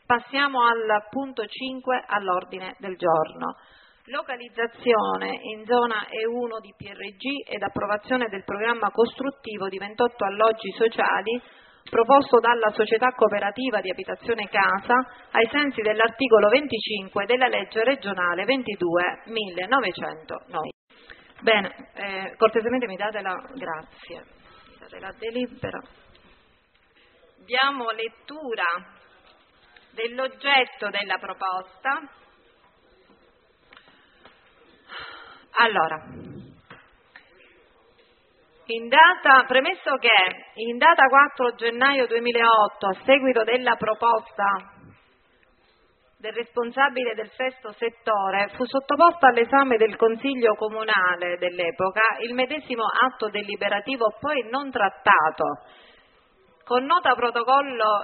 Passiamo al punto 5 all'ordine del giorno. Localizzazione in zona E1 di PRG ed approvazione del programma costruttivo di 28 alloggi sociali proposto dalla Società Cooperativa di Abitazione Casa ai sensi dell'articolo 25 della legge regionale 22/1909. Bene, cortesemente mi date la grazie. Mi date la delibera. Diamo lettura dell'oggetto della proposta. Allora, premesso che in data 4 gennaio 2008, a seguito della proposta del responsabile del sesto settore, fu sottoposto all'esame del Consiglio Comunale dell'epoca il medesimo atto deliberativo poi non trattato, con nota protocollo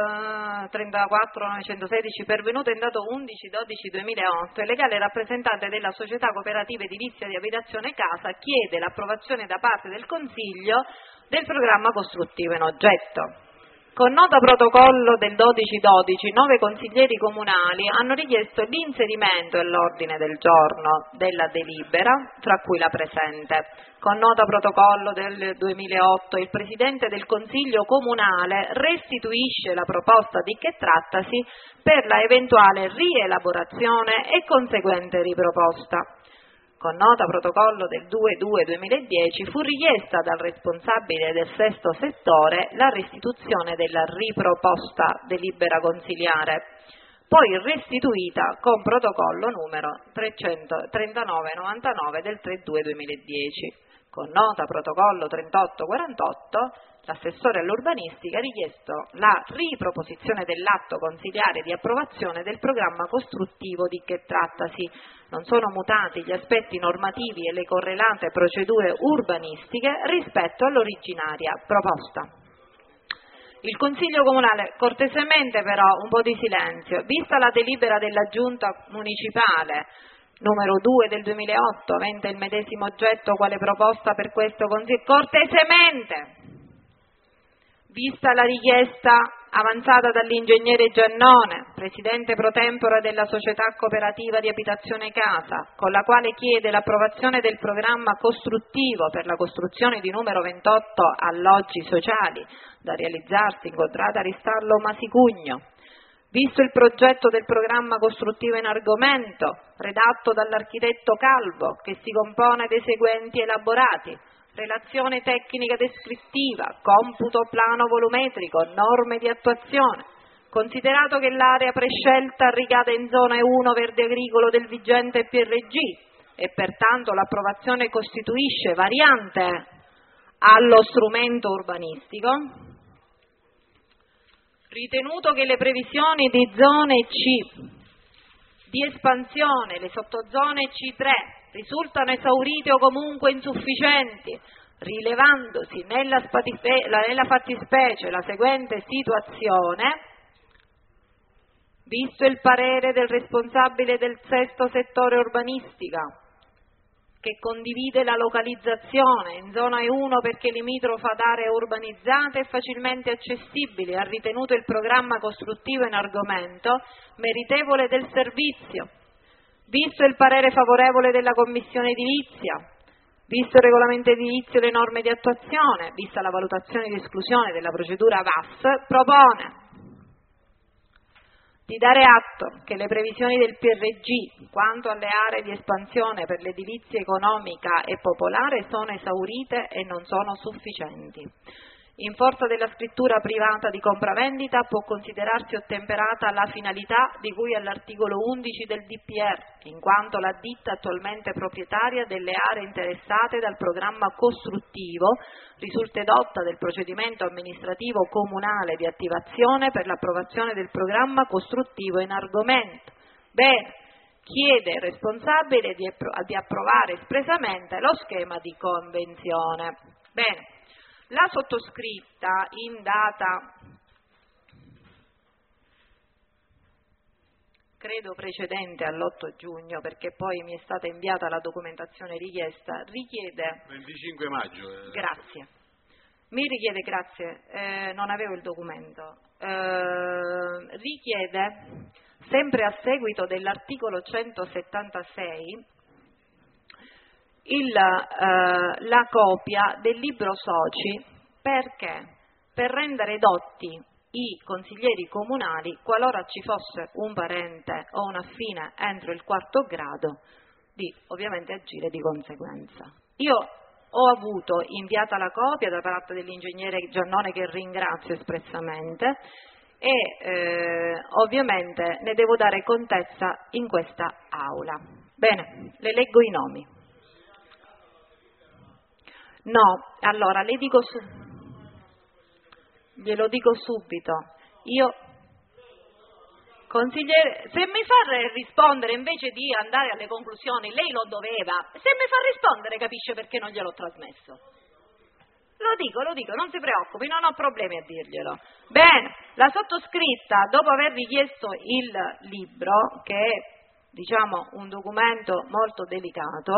34916 pervenuto in dato 11/12/2008, il legale rappresentante della Società Cooperativa Edilizia di Abitazione Casa chiede l'approvazione da parte del Consiglio del programma costruttivo in oggetto. Con nota protocollo del 12/12, 9 consiglieri comunali hanno richiesto l'inserimento all'ordine del giorno della delibera, tra cui la presente. Con nota protocollo del 2008, il Presidente del Consiglio Comunale restituisce la proposta di che trattasi per la eventuale rielaborazione e conseguente riproposta. Con nota protocollo del 2/2/2010 fu richiesta dal responsabile del sesto settore la restituzione della riproposta delibera consiliare, poi restituita con protocollo numero 33999 del 3/2/2010. Con nota protocollo 3848, l'assessore all'urbanistica ha richiesto la riproposizione dell'atto consiliare di approvazione del programma costruttivo di che trattasi. Non sono mutati gli aspetti normativi e le correlate procedure urbanistiche rispetto all'originaria proposta. Il Consiglio Comunale, cortesemente però un po' di silenzio, vista la delibera della Giunta Municipale numero 2 del 2008, avente il medesimo oggetto quale proposta per questo Consiglio, cortesemente, vista la richiesta avanzata dall'ingegnere Giannone, presidente pro tempore della Società Cooperativa di Abitazione Casa, con la quale chiede l'approvazione del programma costruttivo per la costruzione di numero 28 alloggi sociali da realizzarsi in contrada Ristallo Masicugno, visto il progetto del programma costruttivo in argomento, redatto dall'architetto Calvo, che si compone dei seguenti elaborati: relazione tecnica descrittiva, computo plano volumetrico, norme di attuazione. Considerato che l'area prescelta ricade in zona E1 verde agricolo del vigente PRG e pertanto l'approvazione costituisce variante allo strumento urbanistico, ritenuto che le previsioni di zone C di espansione, le sottozone C3, risultano esaurite o comunque insufficienti, rilevandosi nella fattispecie la seguente situazione, visto il parere del responsabile del sesto settore urbanistica, che condivide la localizzazione in zona E1 perché limitrofa ad aree urbanizzate e facilmente accessibili, ha ritenuto il programma costruttivo in argomento meritevole del servizio, visto il parere favorevole della Commissione Edilizia, visto il regolamento edilizio e le norme di attuazione, vista la valutazione di esclusione della procedura VAS, propone di dare atto che le previsioni del PRG quanto alle aree di espansione per l'edilizia economica e popolare sono esaurite e non sono sufficienti. In forza della scrittura privata di compravendita può considerarsi ottemperata la finalità di cui all'articolo 11 del DPR, in quanto la ditta attualmente proprietaria delle aree interessate dal programma costruttivo risulta edotta del procedimento amministrativo comunale di attivazione per l'approvazione del programma costruttivo in argomento. Bene, chiede il responsabile di approvare espressamente lo schema di convenzione. Bene. La sottoscritta in data, credo precedente all'8 giugno, perché poi mi è stata inviata la documentazione richiesta, richiede... 25 maggio. Grazie. Mi richiede, grazie, non avevo il documento, richiede, sempre a seguito dell'articolo 176, la copia del libro soci, perché per rendere dotti i consiglieri comunali, qualora ci fosse un parente o un affine entro il 4° grado, di ovviamente agire di conseguenza. Io ho avuto inviata la copia da parte dell'ingegnere Giannone, che ringrazio espressamente, e ovviamente ne devo dare contezza in questa aula. Bene, le leggo i nomi. No, allora glielo dico subito. Io, consigliere, se mi fa rispondere invece di andare alle conclusioni, lei lo doveva, se mi fa rispondere capisce perché non gliel'ho trasmesso. Lo dico, non si preoccupi, non ho problemi a dirglielo. Bene, la sottoscritta, dopo aver richiesto il libro, che è, diciamo, un documento molto delicato,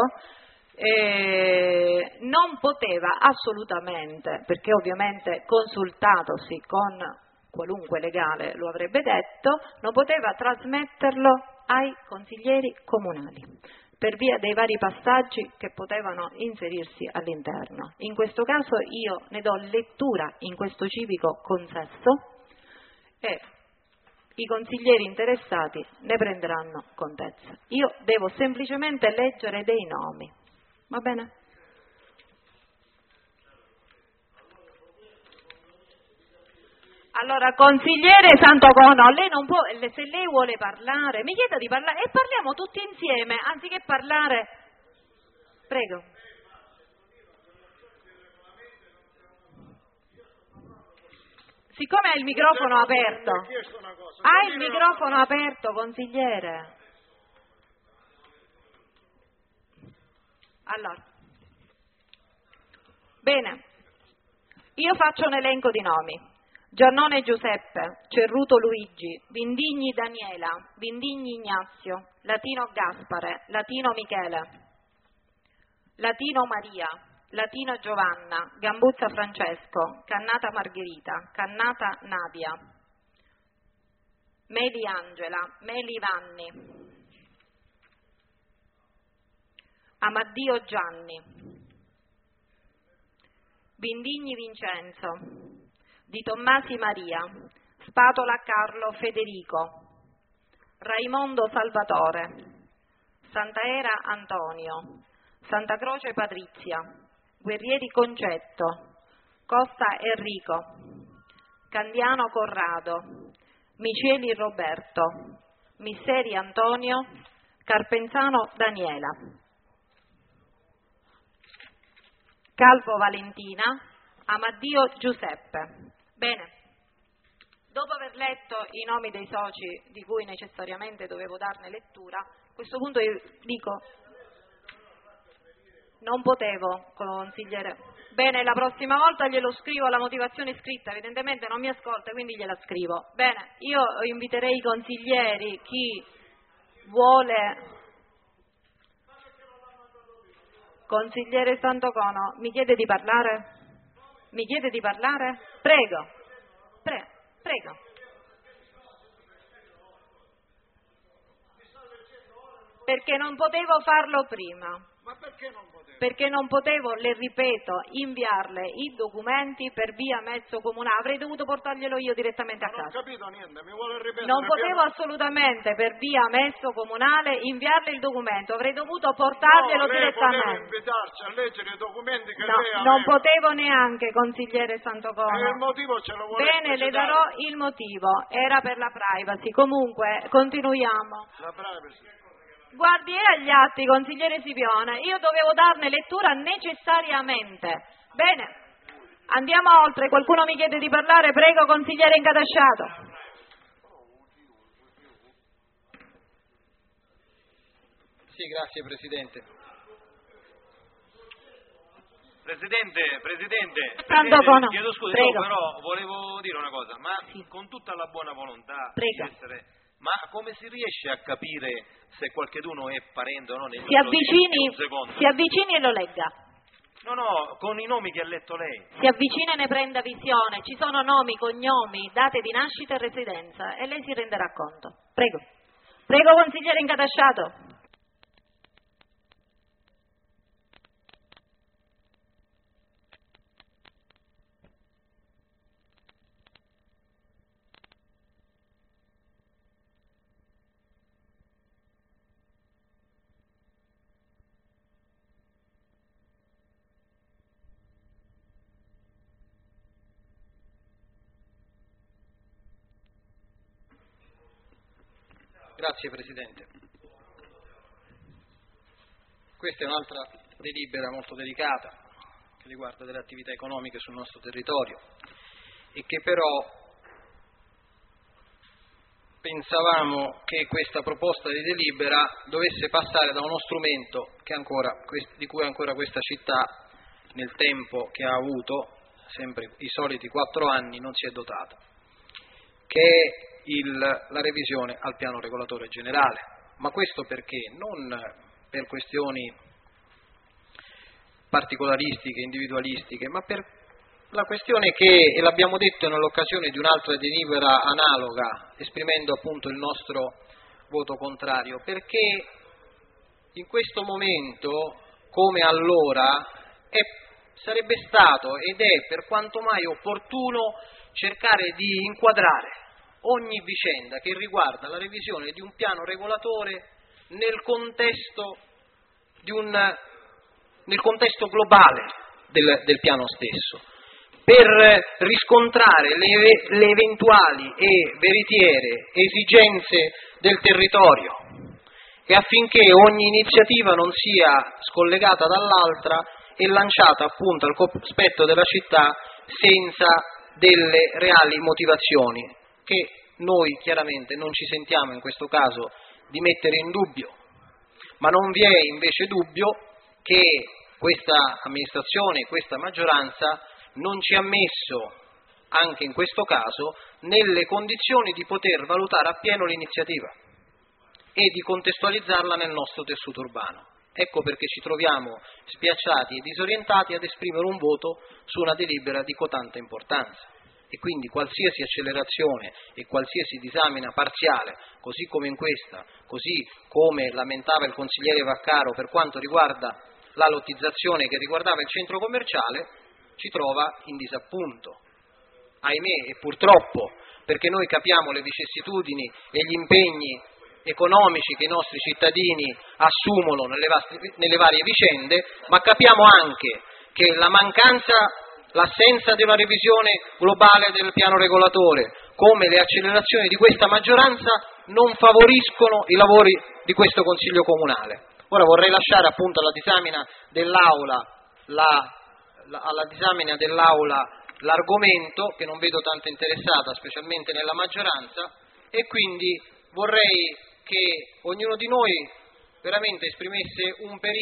non poteva assolutamente, perché ovviamente consultatosi con qualunque legale lo avrebbe detto, non poteva trasmetterlo ai consiglieri comunali per via dei vari passaggi che potevano inserirsi all'interno. In questo caso io ne do lettura in questo civico consesso e i consiglieri interessati ne prenderanno contezza. Io devo semplicemente leggere dei nomi, va bene? Allora, consigliere Santocono, lei non può, se lei vuole parlare, mi chieda di parlare e parliamo tutti insieme, anziché parlare. Prego. Siccome ha il microfono aperto, ha il microfono aperto, consigliere. Allora, bene, io faccio un elenco di nomi. Giannone Giuseppe, Cerruto Luigi, Vindigni Daniela, Vindigni Ignazio, Latino Gaspare, Latino Michele, Latino Maria, Latino Giovanna, Gambuzza Francesco, Cannata Margherita, Cannata Nadia, Meli Angela, Meli Vanni, Amaddio Gianni, Vindigni Vincenzo, Di Tommasi Maria, Spatola Carlo Federico, Raimondo Salvatore, Santaera Antonio, Santa Croce Patrizia, Guerrieri Concetto, Costa Enrico, Candiano Corrado, Miceli Roberto, Misseri Antonio, Carpenzano Daniela, Calvo Valentina, Amaddio Giuseppe. Bene, dopo aver letto i nomi dei soci di cui necessariamente dovevo darne lettura, a questo punto io dico, non potevo, consigliere. Bene, la prossima volta glielo scrivo la motivazione scritta, evidentemente non mi ascolta, quindi gliela scrivo. Bene, io inviterei i consiglieri, chi vuole. Consigliere Santocono, mi chiede di parlare? Mi chiede di parlare? Prego. Prego. Perché non potevo farlo prima. Ma perché non potevo? Perché non potevo, le ripeto, inviarle i documenti per via mezzo comunale. Avrei dovuto portarglielo io direttamente a casa. Non ho capito niente, mi vuole ripetere? Non potevo assolutamente per via mezzo comunale inviarle il documento, avrei dovuto portarglielo direttamente. No, lei poteva invitarci a leggere i documenti che no, lei aveva. Non potevo neanche, consigliere Santocono. E il motivo ce lo vuole Bene, le darò il motivo, era per la privacy. Comunque, continuiamo. La privacy. Guardi, era agli atti, consigliere Scipione, io dovevo darne lettura necessariamente. Bene, andiamo oltre, qualcuno mi chiede di parlare, prego, consigliere Incadasciato. Sì, grazie Presidente. Presidente, Santocono, chiedo scusa, prego. però volevo dire una cosa, ma sì, con tutta la buona volontà prego, di essere, ma come si riesce a capire se qualcheduno è parente o no? Si avvicini e lo legga. No, con i nomi che ha letto lei. Si avvicina e ne prenda visione. Ci sono nomi, cognomi, date di nascita e residenza e lei si renderà conto. Prego. Prego, consigliere Incatasciato. Grazie Presidente. Questa è un'altra delibera molto delicata che riguarda delle attività economiche sul nostro territorio e che però pensavamo che questa proposta di delibera dovesse passare da uno strumento di cui ancora questa città nel tempo che ha avuto, sempre i soliti 4 anni, non si è dotata, che è la revisione al piano regolatore generale, ma questo perché? Non per questioni particolaristiche, individualistiche, ma per la questione che, e l'abbiamo detto nell'occasione di un'altra delibera analoga, esprimendo appunto il nostro voto contrario, perché in questo momento, come allora, sarebbe stato ed è per quanto mai opportuno cercare di inquadrare ogni vicenda che riguarda la revisione di un piano regolatore nel contesto globale del piano stesso, per riscontrare le eventuali e veritiere esigenze del territorio e affinché ogni iniziativa non sia scollegata dall'altra e lanciata appunto al cospetto della città senza delle reali motivazioni che noi chiaramente non ci sentiamo in questo caso di mettere in dubbio, ma non vi è invece dubbio che questa amministrazione, questa maggioranza non ci ha messo, anche in questo caso, nelle condizioni di poter valutare appieno l'iniziativa e di contestualizzarla nel nostro tessuto urbano. Ecco perché ci troviamo spiacciati e disorientati ad esprimere un voto su una delibera di cotanta importanza. E quindi qualsiasi accelerazione e qualsiasi disamina parziale, così come in questa, così come lamentava il consigliere Vaccaro per quanto riguarda la lottizzazione che riguardava il centro commerciale, ci trova in disappunto. Ahimè, e purtroppo, perché noi capiamo le vicissitudini e gli impegni economici che i nostri cittadini assumono nelle varie vicende, ma capiamo anche che l'assenza di una revisione globale del piano regolatore, come le accelerazioni di questa maggioranza, non favoriscono i lavori di questo Consiglio Comunale. Ora vorrei lasciare appunto alla disamina dell'Aula l'argomento, che non vedo tanto interessata, specialmente nella maggioranza, e quindi vorrei che ognuno di noi veramente esprimesse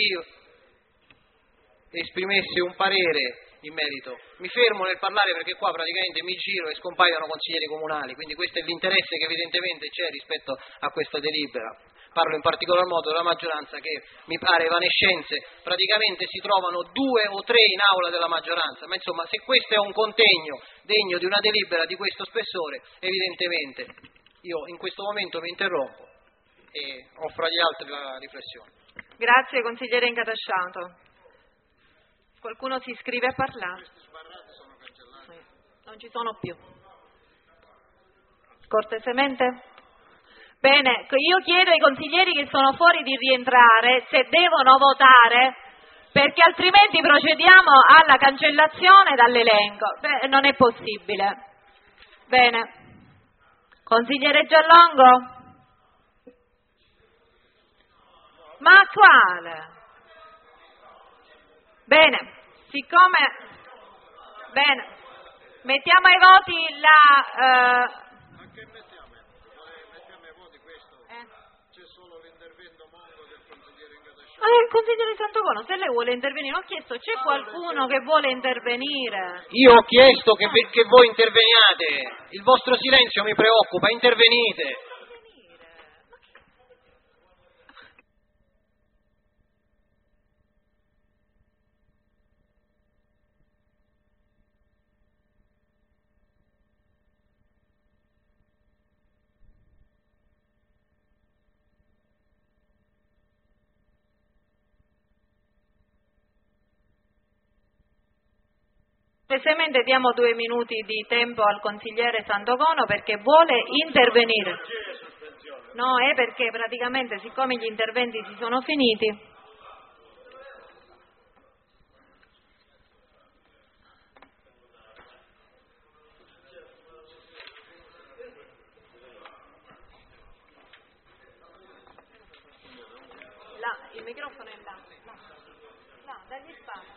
un parere in merito. Mi fermo nel parlare perché qua praticamente mi giro e scompaiono consiglieri comunali, quindi questo è l'interesse che evidentemente c'è rispetto a questa delibera. Parlo in particolar modo della maggioranza che mi pare evanescenze, praticamente si trovano 2 o 3 in aula della maggioranza, ma insomma se questo è un contegno degno di una delibera di questo spessore, evidentemente io in questo momento mi interrompo e offro agli altri la riflessione. Grazie consigliere Incatasciato. Qualcuno si iscrive a parlare? Sì, non ci sono più. Cortesemente? Bene, io chiedo ai consiglieri che sono fuori di rientrare se devono votare, perché altrimenti procediamo alla cancellazione dall'elenco. Non è possibile. Bene. Consigliere Giallongo? Ma quale? Bene, mettiamo ai voti Ma che mettiamo? Mettiamo ai voti questo? C'è solo l'intervento monco del consigliere Incatasciato. il consigliere Santocono, se lei vuole intervenire, ho chiesto, c'è qualcuno che vuole intervenire? Io ho chiesto che voi interveniate, il vostro silenzio mi preoccupa, intervenite. Semplicemente diamo 2 minuti di tempo al consigliere Santocono perché vuole intervenire. No, è perché praticamente siccome gli interventi si sono finiti. Là, il microfono è là, dagli spazio.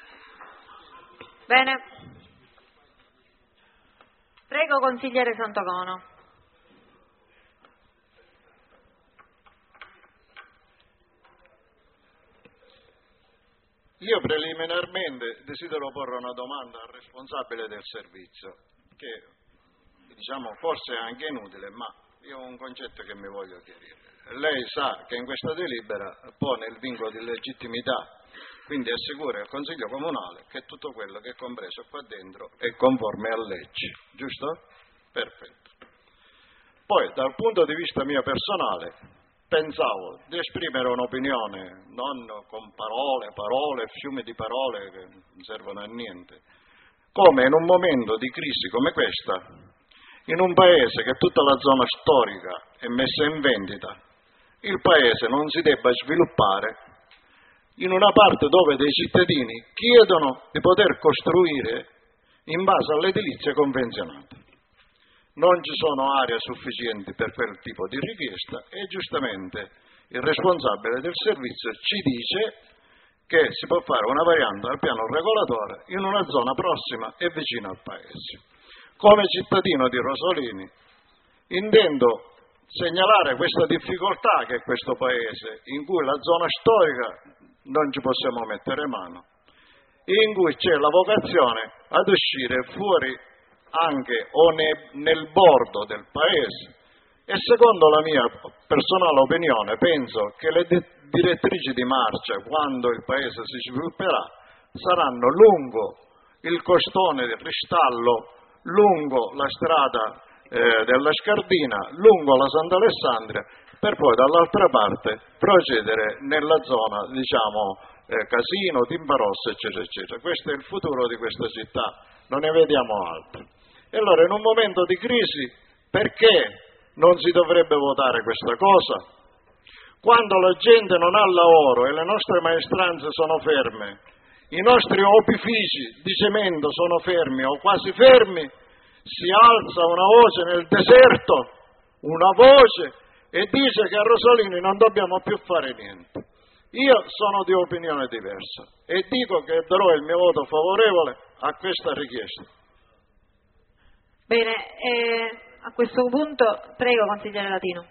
Bene. Prego, consigliere Santocono. Io preliminarmente desidero porre una domanda al responsabile del servizio, che diciamo forse è anche inutile, ma io ho un concetto che mi voglio chiarire. Lei sa che in questa delibera pone il vincolo di legittimità, quindi assicura al Consiglio Comunale che tutto quello che è compreso qua dentro è conforme a legge, giusto? Perfetto. Poi, dal punto di vista mio personale, pensavo di esprimere un'opinione, non con parole, fiumi di parole che non servono a niente, come in un momento di crisi come questa, in un paese che tutta la zona storica è messa in vendita, il paese non si debba sviluppare in una parte dove dei cittadini chiedono di poter costruire in base all'edilizia convenzionata. Non ci sono aree sufficienti per quel tipo di richiesta e giustamente il responsabile del servizio ci dice che si può fare una variante al piano regolatore in una zona prossima e vicina al paese. Come cittadino di Rosolini intendo segnalare questa difficoltà che è questo paese, in cui la zona storica non ci possiamo mettere mano, in cui c'è la vocazione ad uscire fuori anche o nel bordo del paese, e secondo la mia personale opinione penso che le direttrici di marcia quando il paese si svilupperà saranno lungo il costone del Ristallo, lungo la strada della Scardina, lungo la Sant'Alessandria, per poi dall'altra parte procedere nella zona, diciamo, Casino, Timbarossa, eccetera, eccetera. Questo è il futuro di questa città, non ne vediamo altro. E allora in un momento di crisi perché non si dovrebbe votare questa cosa? Quando la gente non ha lavoro e le nostre maestranze sono ferme, i nostri opifici di cemento sono fermi o quasi fermi, si alza una voce nel deserto, una voce, e dice che a Rosolini non dobbiamo più fare niente. Io sono di opinione diversa e dico che darò il mio voto favorevole a questa richiesta. Bene, a questo punto prego consigliere Latino.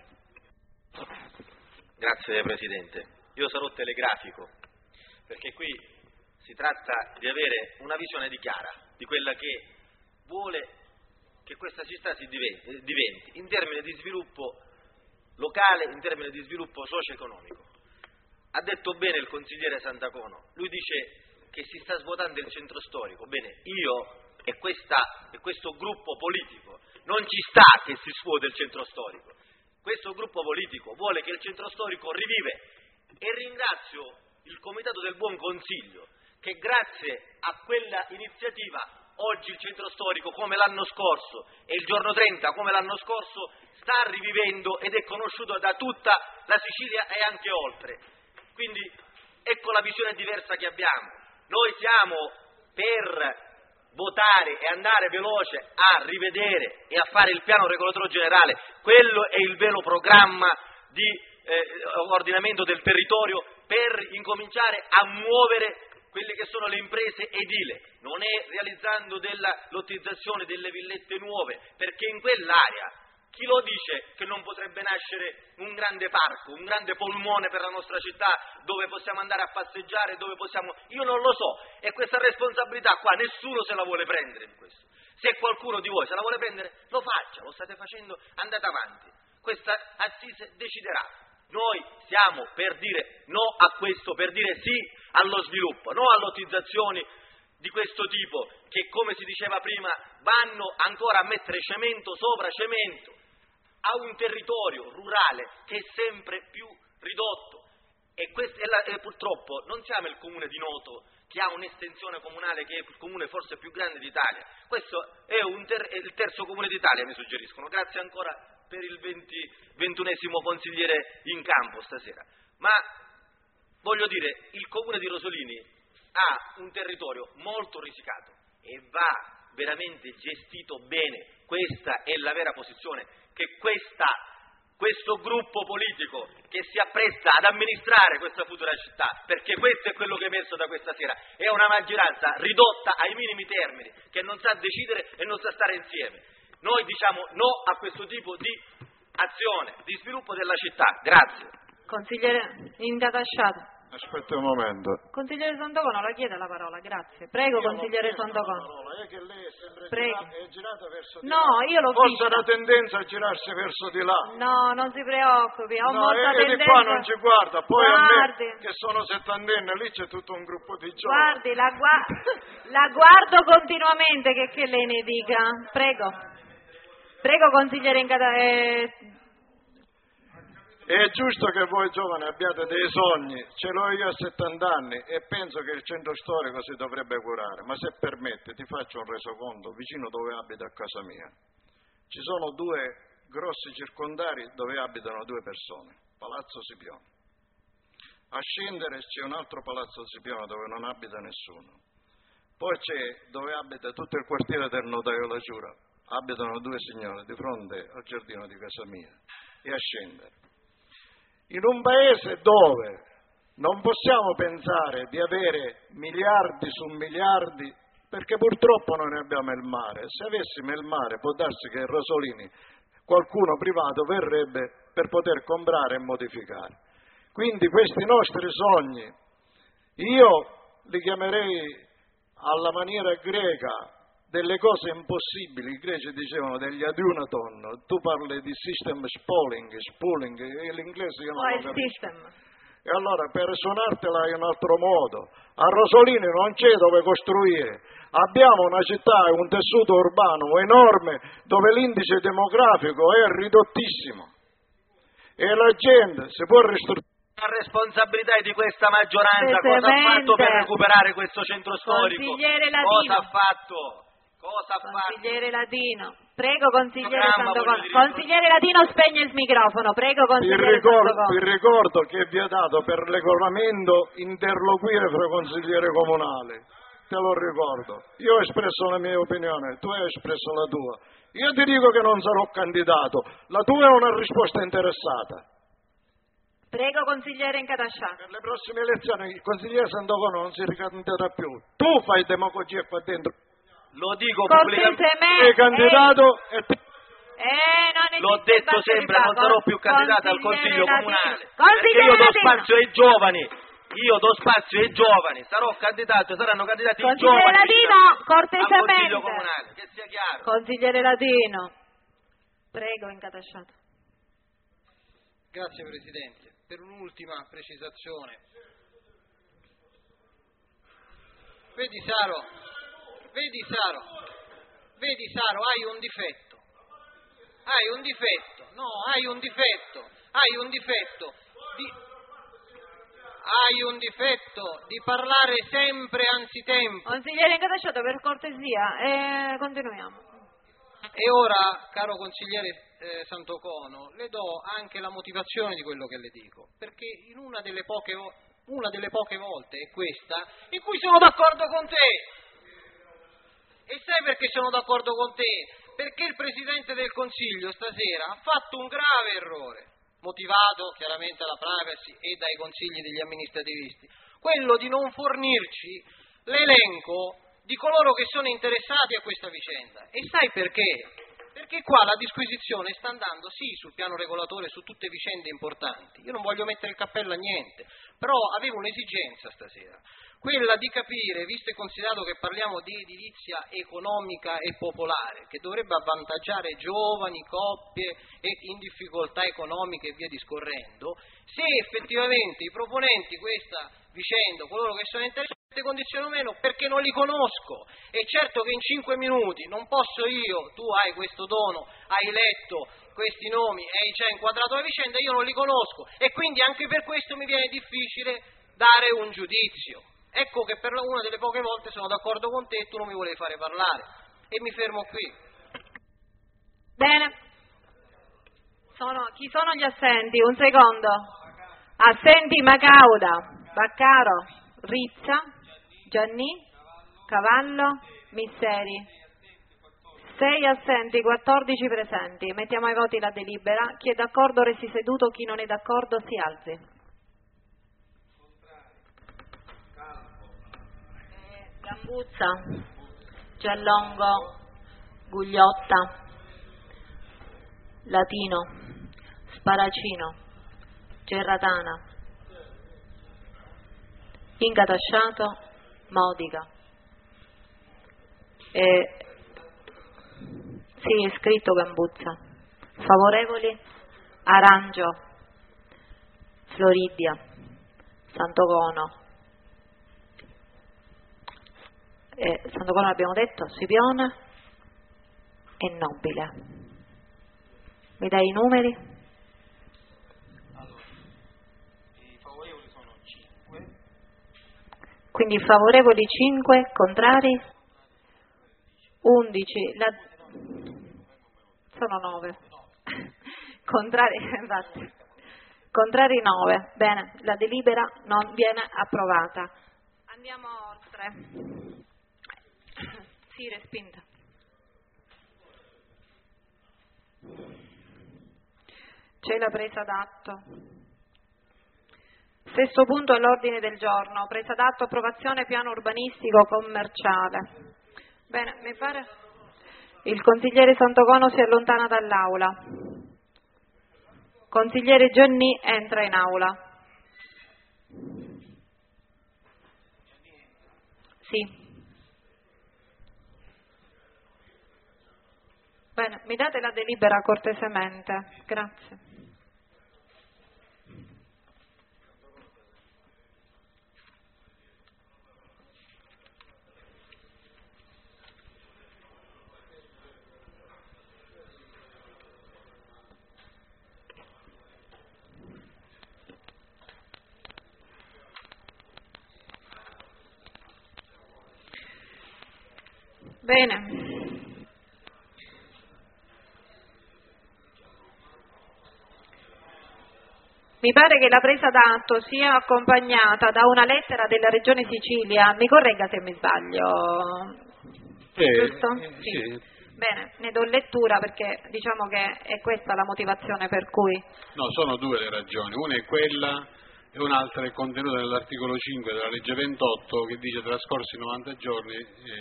Grazie Presidente. Io sarò telegrafico, perché qui si tratta di avere una visione chiara di quella che vuole che questa città si diventi in termini di sviluppo locale, in termini di sviluppo socio-economico. Ha detto bene il consigliere Santocono, lui dice che si sta svuotando il centro storico. Bene, io e questo gruppo politico non ci sta che si svuoti il centro storico. Questo gruppo politico vuole che il centro storico rivive, e ringrazio il Comitato del Buon Consiglio che grazie a quella iniziativa oggi il centro storico, come l'anno scorso, e il giorno 30 come l'anno scorso, sta rivivendo ed è conosciuto da tutta la Sicilia e anche oltre. Quindi ecco la visione diversa che abbiamo. Noi siamo per votare e andare veloce a rivedere e a fare il piano regolatore generale. Quello è il vero programma di ordinamento del territorio per incominciare a muovere quelle che sono le imprese edili. Non è realizzando della lottizzazione delle villette nuove, perché in quell'area chi lo dice che non potrebbe nascere un grande parco, un grande polmone per la nostra città dove possiamo andare a passeggiare, dove possiamo... Io non lo so, e questa responsabilità qua nessuno se la vuole prendere in questo. Se qualcuno di voi se la vuole prendere, lo faccia, lo state facendo, andate avanti. Questa assise deciderà. Noi siamo per dire no a questo, per dire sì allo sviluppo, no a lottizzazioni di questo tipo che, come si diceva prima, vanno ancora a mettere cemento sopra cemento a un territorio rurale che è sempre più ridotto. e purtroppo non siamo il comune di Noto, che ha un'estensione comunale che è il comune forse più grande d'Italia. Questo è il terzo comune d'Italia, mi suggeriscono. Grazie ancora per il 21esimo consigliere in campo stasera. Ma voglio dire, il comune di Rosolini ha un territorio molto risicato e va veramente gestito bene. Questa è la vera posizione che questo gruppo politico che si appresta ad amministrare questa futura città, perché questo è quello che è emerso da questa sera, è una maggioranza ridotta ai minimi termini, che non sa decidere e non sa stare insieme. Noi diciamo no a questo tipo di azione, di sviluppo della città. Grazie. Consigliere Incatasciato. Aspetta un momento. Consigliere Sandocono, la chiede la parola, grazie. Prego, consigliere Sandocono. È che lei è sempre girata verso di là. No, io l'ho forse vista. ha una tendenza a girarsi verso di là. No, non si preoccupi, ho molta tendenza. Di qua non ci guarda, poi Guardi. a me, che sono 70 lì c'è tutto un gruppo di giovani. Guardi, la guardo continuamente, che lei ne dica. Prego. Prego, consigliere È giusto che voi giovani abbiate dei sogni, ce l'ho io a 70 anni e penso che il centro storico si dovrebbe curare, ma se permette ti faccio un resoconto vicino dove abito a casa mia. Ci sono 2 grossi circondari dove abitano 2 persone, Palazzo Scipione. A scendere c'è un altro Palazzo Scipione dove non abita nessuno. Poi c'è dove abita tutto il quartiere del notaio La Giura, abitano 2 signore di fronte al giardino di casa mia. E a scendere. In un paese dove non possiamo pensare di avere miliardi su miliardi, perché purtroppo noi ne abbiamo il mare. Se avessimo il mare può darsi che Rosolini qualcuno privato verrebbe per poter comprare e modificare. Quindi questi nostri sogni, io li chiamerei alla maniera greca, delle cose impossibili. I greci dicevano degli adunaton, tu parli di system spooling, e l'inglese io non lo capisco. E allora per suonartela in un altro modo, a Rosolini non c'è dove costruire, abbiamo una città e un tessuto urbano enorme dove l'indice demografico è ridottissimo e la gente si può ristrutturare. La responsabilità è di questa maggioranza, cosa ha fatto per recuperare questo centro storico? Cosa ha fatto? Consigliere Ladino, prego consigliere Sandocono. Consigliere Ladino spegne il microfono, prego consigliere Sandocono. Vi ricordo che vi ha dato per regolamento interloquire fra consiglieri comunali, te lo ricordo. Io ho espresso la mia opinione, tu hai espresso la tua. Io ti dico che non sarò candidato, la tua è una risposta interessata. Prego consigliere Incatasciato. Per le prossime elezioni il consigliere Sandocono non si ricandiderà più, tu fai demagogia qua dentro. Lo dico pubblicamente. Sei candidato e l'ho detto sempre, non sarò più candidato al Consiglio Comunale. Perché io do spazio ai giovani. Sarò candidato, saranno candidati i giovani. Consigliere Ladino, cortesemente. Al Consiglio Comunale, che sia chiaro. Consigliere Ladino. Prego, Incatasciato. Grazie Presidente. Per un'ultima precisazione. Vedi Saro, hai un difetto. Hai un difetto di parlare sempre anzitempo. Consigliere Incatasciato, per cortesia, continuiamo. E ora, caro consigliere Sandocono, le do anche la motivazione di quello che le dico, perché in una delle poche volte è questa in cui sono d'accordo con te. E sai perché sono d'accordo con te? Perché il Presidente del Consiglio stasera ha fatto un grave errore, motivato chiaramente dalla privacy e dai consigli degli amministrativisti, quello di non fornirci l'elenco di coloro che sono interessati a questa vicenda. E sai perché? Perché qua la disquisizione sta andando sì sul piano regolatore su tutte vicende importanti, io non voglio mettere il cappello a niente, però avevo un'esigenza stasera, quella di capire, visto e considerato che parliamo di edilizia economica e popolare, che dovrebbe avvantaggiare giovani, coppie e in difficoltà economiche e via discorrendo, se effettivamente i proponenti questa vicenda, coloro che sono interessati, certe condizioni o meno perché non li conosco. E certo che in 5 minuti non posso io, tu hai questo dono, hai letto questi nomi e hai già inquadrato la vicenda, io non li conosco e quindi anche per questo mi viene difficile dare un giudizio. Ecco che per una delle poche volte sono d'accordo con te e tu non mi volevi fare parlare. E mi fermo qui. Bene. Chi sono gli assenti? Un secondo. Assenti Macauda, Baccaro, Rizza, Gianni, Cavallo, Misseri. 6 assenti, 14 presenti. Mettiamo ai voti la delibera. Chi è d'accordo resti seduto, chi non è d'accordo si alzi. Gambuzza, Giallongo, Gugliotta, Latino, Sparacino, Gerratana, Incatasciato, Modica. Sì, è scritto Gambuzza. Favorevoli? Arangio, Floridia, Santogono. Santogono abbiamo detto, Scipione e Nobile. Mi dai i numeri? Allora, i favorevoli sono 5. Quindi favorevoli 5, contrari 11, sono 9. Contrari 9. Bene, la delibera non viene approvata. Andiamo oltre. Sì, respinta. C'è la presa d'atto. Sesto punto all'ordine del giorno, presa d'atto, approvazione piano urbanistico commerciale. Bene, mi pare il consigliere Santogono si allontana dall'aula. Consigliere Gianni entra in aula. Sì. Bene, mi date la delibera cortesemente, grazie. Bene. Mi pare che la presa d'atto sia accompagnata da una lettera della Regione Sicilia, mi corregga se mi sbaglio, giusto? Sì. Bene, ne do lettura perché diciamo che è questa la motivazione per cui... No, sono due le ragioni, una è quella e un'altra è contenuta nell'articolo 5 della legge 28 che dice trascorsi 90 giorni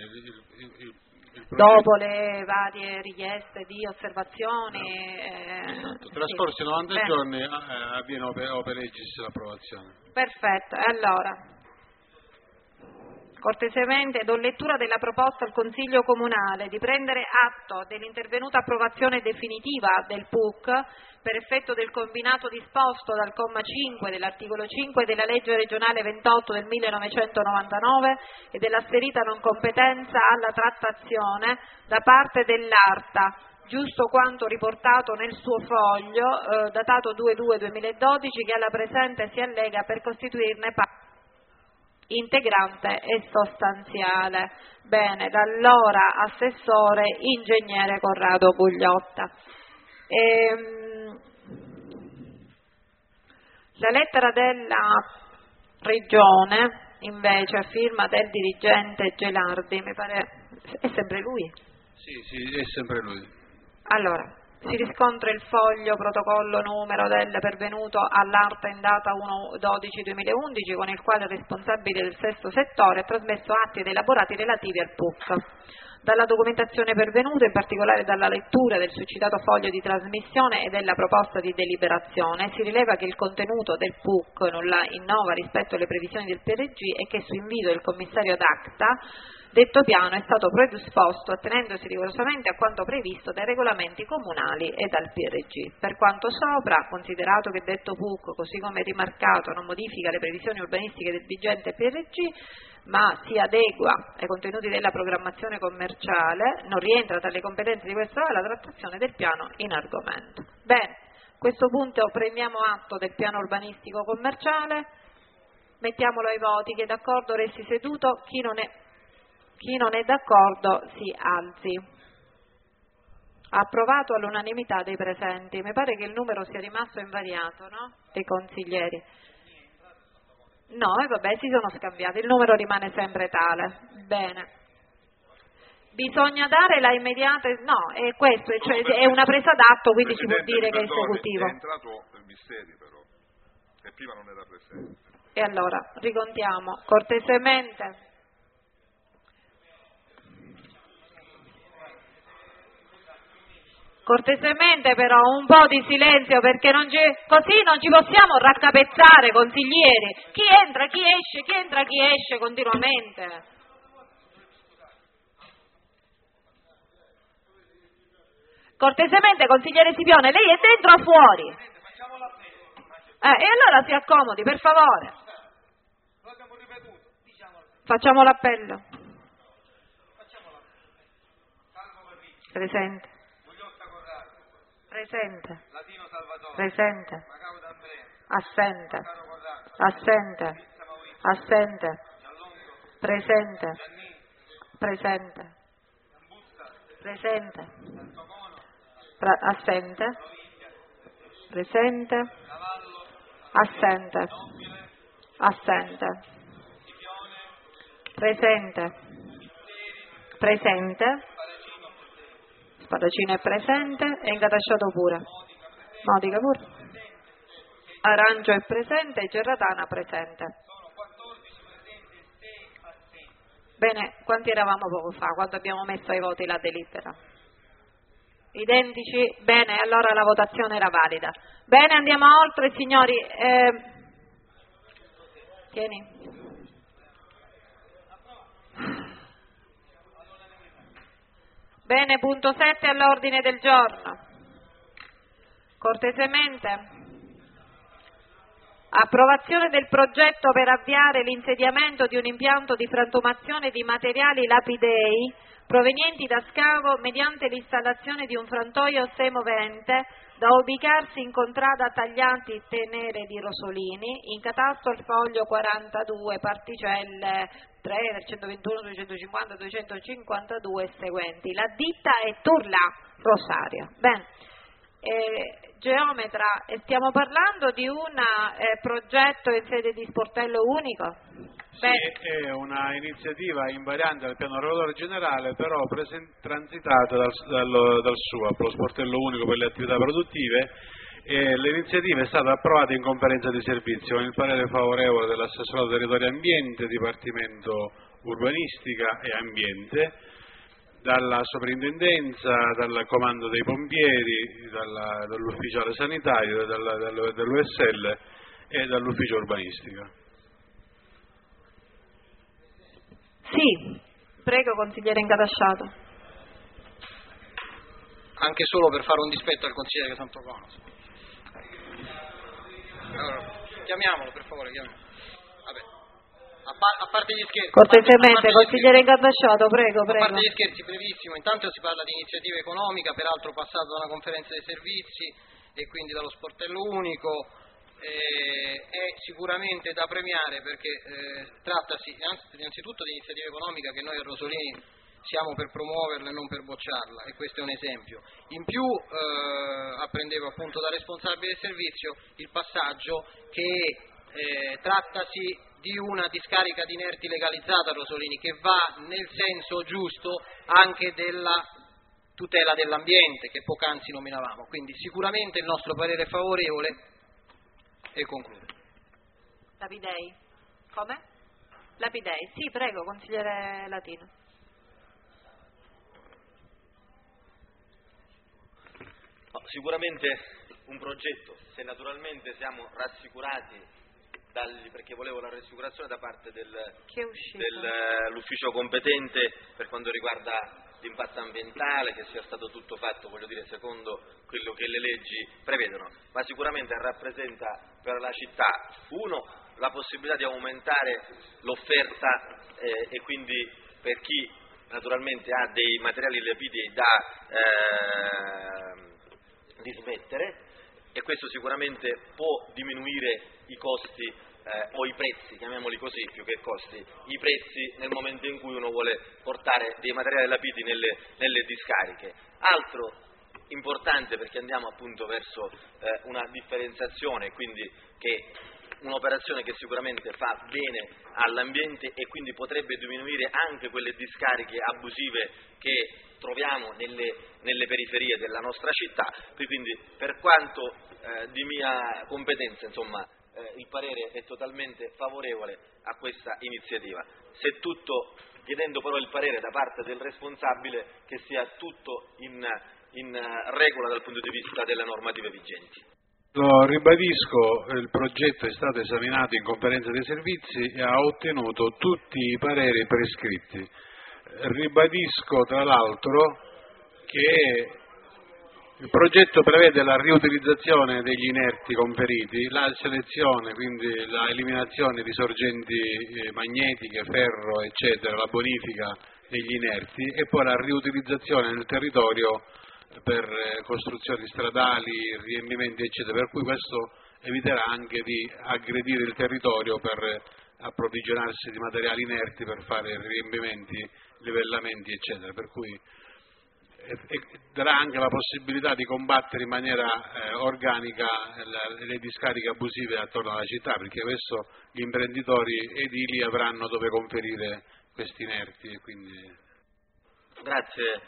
dopo le varie richieste di osservazioni. Esatto. Trascorsi 90 giorni avviene oper legis l'approvazione. Perfetto, e allora cortesemente do lettura della proposta al Consiglio Comunale di prendere atto dell'intervenuta approvazione definitiva del PUC per effetto del combinato disposto dal comma 5 dell'articolo 5 della legge regionale 28 del 1999 e dell'asserita non competenza alla trattazione da parte dell'ARTA, giusto quanto riportato nel suo foglio datato 2/2/2012 che alla presente si allega per costituirne parte integrante e sostanziale. Bene, dall'ora assessore ingegnere Corrado Gugliotta. La lettera della Regione invece a firma del dirigente Gelardi, mi pare è sempre lui? Sì, è sempre lui. Allora, si riscontra il foglio protocollo numero del pervenuto all'ARTA in data 1/12/2011 con il quale il responsabile del sesto settore ha trasmesso atti ed elaborati relativi al PUC. Dalla documentazione pervenuta, in particolare dalla lettura del succitato foglio di trasmissione e della proposta di deliberazione, si rileva che il contenuto del PUC non la innova rispetto alle previsioni del PRG e che su invito del commissario ad acta detto piano è stato predisposto attenendosi rigorosamente a quanto previsto dai regolamenti comunali e dal PRG. Per quanto sopra, considerato che detto PUC, così come rimarcato, non modifica le previsioni urbanistiche del vigente PRG, ma si adegua ai contenuti della programmazione commerciale, non rientra tra le competenze di questa la trattazione del piano in argomento. Bene, a questo punto prendiamo atto del piano urbanistico commerciale, mettiamolo ai voti, chi è d'accordo resti seduto, chi non è d'accordo si alzi. Approvato all'unanimità dei presenti. Mi pare che il numero sia rimasto invariato, no? Dei consiglieri. No, e vabbè, si sono scambiati, il numero rimane sempre tale. Bene. Bisogna dare la immediata... No, è questo, cioè è una presa d'atto, quindi si può dire che è esecutivo. È entrato il Misteri però, che prima non era presente. E allora, ricontiamo, cortesemente... Cortesemente però un po' di silenzio, perché così non ci possiamo raccapezzare, consiglieri. Chi entra, chi esce continuamente. Cortesemente, consigliere Scipione, lei è dentro o fuori? E allora si accomodi, per favore. Facciamo l'appello. Presente. Presente. Presente. Assente. Assente. Assente. Presente. Presente. Presente. Assente. Presente. Assente. Assente. Presente. Presente. Spadaccino è presente e Incatasciato pure. Modica pure. Arancio è presente e Gerratana presente. Bene, quanti eravamo poco fa, quando abbiamo messo ai voti la delibera? Identici? Bene, allora la votazione era valida. Bene, andiamo oltre, signori. Tieni. Bene, punto 7 all'ordine del giorno. Cortesemente. Approvazione del progetto per avviare l'insediamento di un impianto di frantumazione di materiali lapidei provenienti da scavo mediante l'installazione di un frantoio semovente da ubicarsi in contrada Tagliati Tenere di Rosolini, in catasto al foglio 42, particelle 3 del 121, 250, 252 e seguenti. La ditta è Turla Rosario. Bene. Geometra, stiamo parlando di un progetto in sede di sportello unico? Sì, è una iniziativa invariante al piano regolatore generale, però transitata dal SUAP, lo sportello unico per le attività produttive, e l'iniziativa è stata approvata in conferenza di servizio con il parere favorevole dell'assessorato territorio ambiente, dipartimento urbanistica e ambiente, dalla soprintendenza, dal comando dei pompieri, dall'ufficiale sanitario, dall'USL e dall'ufficio urbanistica. Sì, prego consigliere Incatasciato. Anche solo per fare un dispetto al consigliere Santocono. Allora, chiamiamolo per favore, chiamiamolo. Vabbè. A parte gli scherzi. Cortesemente, consigliere Incatasciato, prego. A parte gli scherzi, brevissimo. Intanto si parla di iniziativa economica, peraltro passato da una conferenza dei servizi e quindi dallo sportello unico. È sicuramente da premiare perché trattasi innanzitutto di iniziativa economica che noi a Rosolini siamo per promuoverla e non per bocciarla, e questo è un esempio. In più apprendevo appunto da responsabile del servizio il passaggio che trattasi di una discarica di inerti legalizzata a Rosolini, che va nel senso giusto anche della tutela dell'ambiente che poc'anzi nominavamo, quindi sicuramente il nostro parere è favorevole. E concludo. Lapidei. Come? Lapidei. Sì, prego, consigliere Latino. Sicuramente un progetto, se naturalmente siamo rassicurati perché volevo la rassicurazione da parte dell'ufficio competente per quanto riguarda di impatto ambientale, che sia stato tutto fatto, voglio dire, secondo quello che le leggi prevedono, ma sicuramente rappresenta per la città, uno, la possibilità di aumentare l'offerta e quindi per chi naturalmente ha dei materiali lapidei da dismettere, e questo sicuramente può diminuire i costi o i prezzi, chiamiamoli così, più che costi, i prezzi nel momento in cui uno vuole portare dei materiali lapidi nelle discariche. Altro importante, perché andiamo appunto verso una differenziazione, quindi che un'operazione che sicuramente fa bene all'ambiente e quindi potrebbe diminuire anche quelle discariche abusive che troviamo nelle periferie della nostra città, quindi per quanto di mia competenza, insomma, il parere è totalmente favorevole a questa iniziativa, se tutto, chiedendo però il parere da parte del responsabile che sia tutto in regola dal punto di vista delle normative vigenti. Lo ribadisco, il progetto è stato esaminato in conferenza dei servizi e ha ottenuto tutti i pareri prescritti. Ribadisco tra l'altro che il progetto prevede la riutilizzazione degli inerti conferiti, la selezione, quindi la eliminazione di sorgenti magnetiche, ferro, eccetera, la bonifica degli inerti e poi la riutilizzazione nel territorio per costruzioni stradali, riempimenti, eccetera, per cui questo eviterà anche di aggredire il territorio per approvvigionarsi di materiali inerti per fare riempimenti, livellamenti, eccetera, per cui darà anche la possibilità di combattere in maniera organica le discariche abusive attorno alla città, perché adesso gli imprenditori edili avranno dove conferire questi inerti e quindi... Grazie.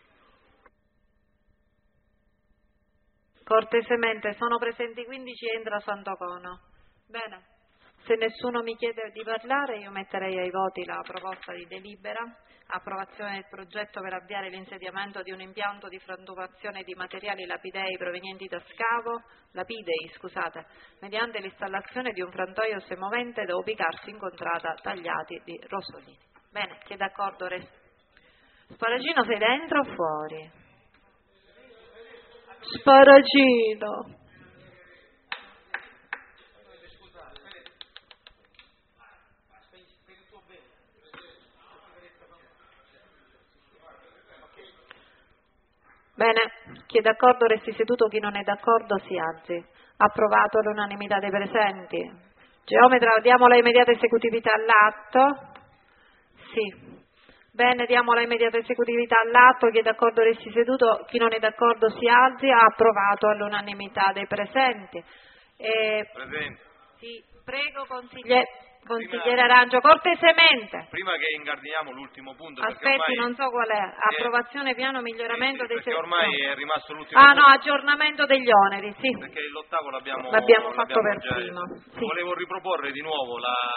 Cortesemente, sono presenti 15 e entra Santocono. Bene, se nessuno mi chiede di parlare io metterei ai voti la proposta di delibera. Approvazione del progetto per avviare l'insediamento di un impianto di frantumazione di materiali lapidei provenienti da scavo, mediante l'installazione di un frantoio semovente da ubicarsi in contrada tagliati di rosolini. Bene, chi è d'accordo resta. Sparagino, sei dentro o fuori? Sparagino. Bene, chi è d'accordo resti seduto, chi non è d'accordo si alzi. Approvato all'unanimità dei presenti. Geometra, diamo la immediata esecutività all'atto? Sì. Bene, diamo la immediata esecutività all'atto, chi è d'accordo resti seduto, chi non è d'accordo si alzi. Approvato all'unanimità dei presenti. Presente. Sì, prego consigliere Arancio, cortesemente. Prima che incardiniamo l'ultimo punto, aspetti, ormai non so qual è. Approvazione piano miglioramento dei servizi. Perché ormai è rimasto l'ultimo punto. No, aggiornamento degli oneri, sì. Perché l'ottavo l'abbiamo fatto per prima. Sì. Volevo riproporre di nuovo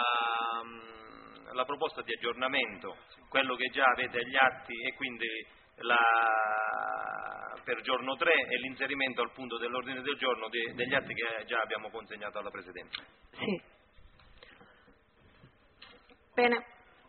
la proposta di aggiornamento, quello che già avete agli atti, e quindi per giorno 3 e l'inserimento al punto dell'ordine del giorno degli atti che già abbiamo consegnato alla Presidenza. Sì. Bene.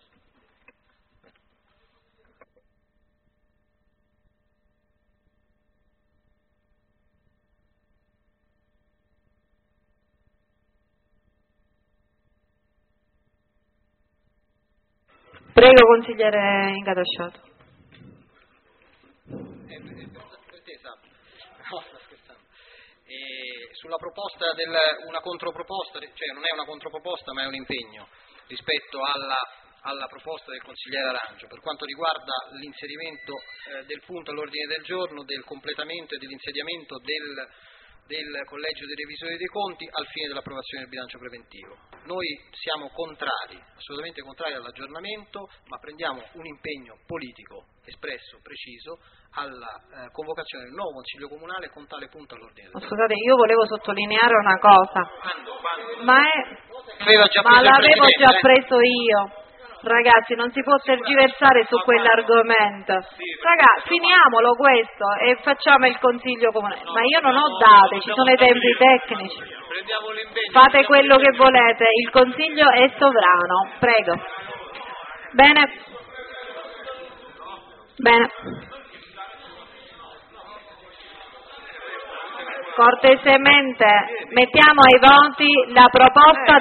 Prego consigliere Ingadasciato. Sulla proposta una controproposta, cioè non è una controproposta ma è un impegno rispetto alla proposta del consigliere Arancio per quanto riguarda l'inserimento del punto all'ordine del giorno del completamento e dell'insediamento del Collegio dei Revisori dei Conti al fine dell'approvazione del bilancio preventivo. Noi siamo contrari, assolutamente contrari all'aggiornamento, ma prendiamo un impegno politico espresso, preciso, alla convocazione del nuovo Consiglio Comunale con tale punto all'ordine del giorno. Scusate, io volevo sottolineare una cosa, ma l'avevo già preso io. Ragazzi, non si può tergiversare su quell'argomento. Ragazzi, finiamolo questo e facciamo il Consiglio Comunale. Ma io non ho date, ci sono i tempi tecnici. Fate quello che volete, il Consiglio è sovrano. Prego. Bene. Bene. Cortesemente mettiamo ai voti la proposta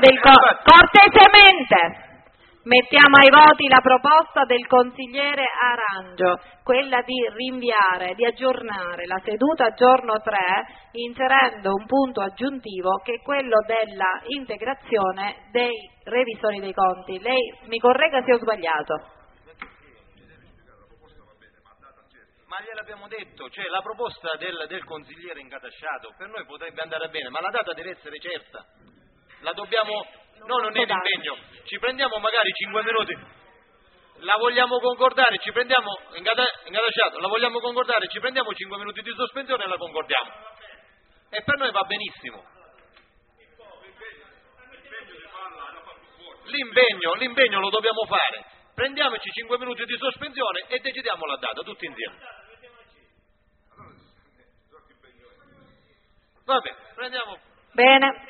mettiamo ai voti la proposta del consigliere Arangio, quella di rinviare, di aggiornare la seduta a giorno 3 inserendo un punto aggiuntivo che è quello della integrazione dei revisori dei conti. Lei mi corregga se ho sbagliato. Ma gliel'abbiamo detto, cioè la proposta del consigliere Incatasciato per noi potrebbe andare bene, ma la data deve essere certa. La dobbiamo, no, non è l'impegno, ci prendiamo magari 5 minuti, la vogliamo concordare, ci prendiamo, Incatasciato, la vogliamo concordare, ci prendiamo 5 minuti di sospensione e la concordiamo. E per noi va benissimo. L'impegno lo dobbiamo fare. Prendiamoci 5 minuti di sospensione e decidiamo la data, tutti insieme. Va bene, prendiamo. Bene.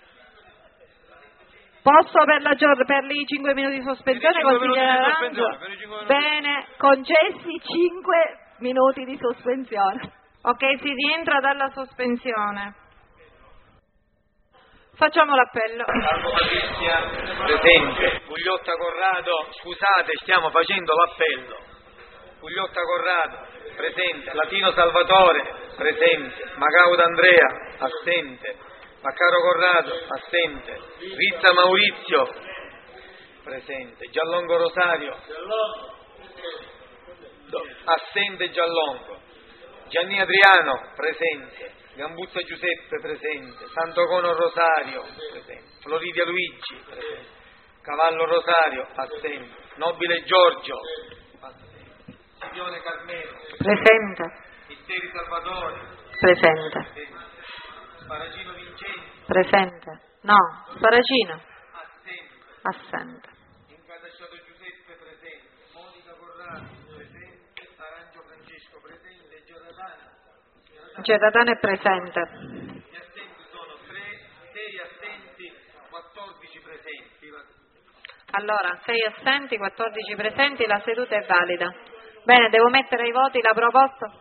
Posso per i 5 minuti di sospensione, consigliere Arangio? Bene, concessi 5 minuti di sospensione. Ok, si rientra dalla sospensione. Facciamo l'appello. Salvo Patrizia, presente. Gugliotta Corrado, scusate, stiamo facendo l'appello. Gugliotta Corrado, presente. Latino Salvatore, presente. Magauda Andrea, assente. Maccaro Corrado, assente. Rizza Maurizio, presente. Giallongo Rosario, assente Giallongo. Gianni Adriano, presente. Gambuzza Giuseppe, presente. Santocono Rosario, presente. Floridia Luigi, presente. Cavallo Rosario, assente. Nobile Giorgio, assente. Scipione Carmelo, Presente. Mitteri Salvatore, Presente. presente. Sparagino Vincenzi, Presente. No, Sparagino. assente. Assente. Incatasciato Giuseppe, presente. Monica Corrado, presente. Arangio Francesco, presente. Gerratano è presente. Gli assenti sono 6 assenti, 14 presenti. Allora, 6 assenti, 14 presenti, la seduta è valida. Bene, devo mettere ai voti la proposta.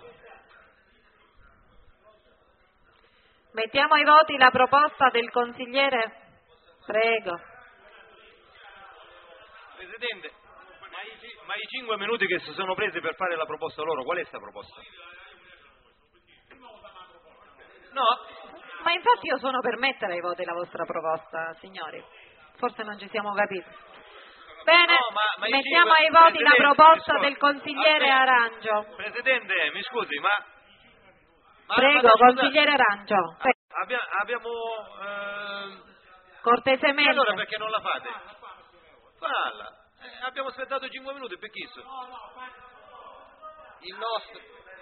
Mettiamo ai voti la proposta del consigliere. Prego. Presidente, ma i 5 minuti che si sono presi per fare la proposta loro, qual è sta proposta? No. Ma infatti io sono per mettere ai voti la vostra proposta, signori. Forse non ci siamo capiti. Bene, no, ma mettiamo ai voti la proposta del consigliere Arangio. Presidente, mi scusi, ma prego, consigliere Arangio. Abbiamo cortesemente. allora perché non la fate? Falla. Abbiamo aspettato 5 minuti per chi? Il nostro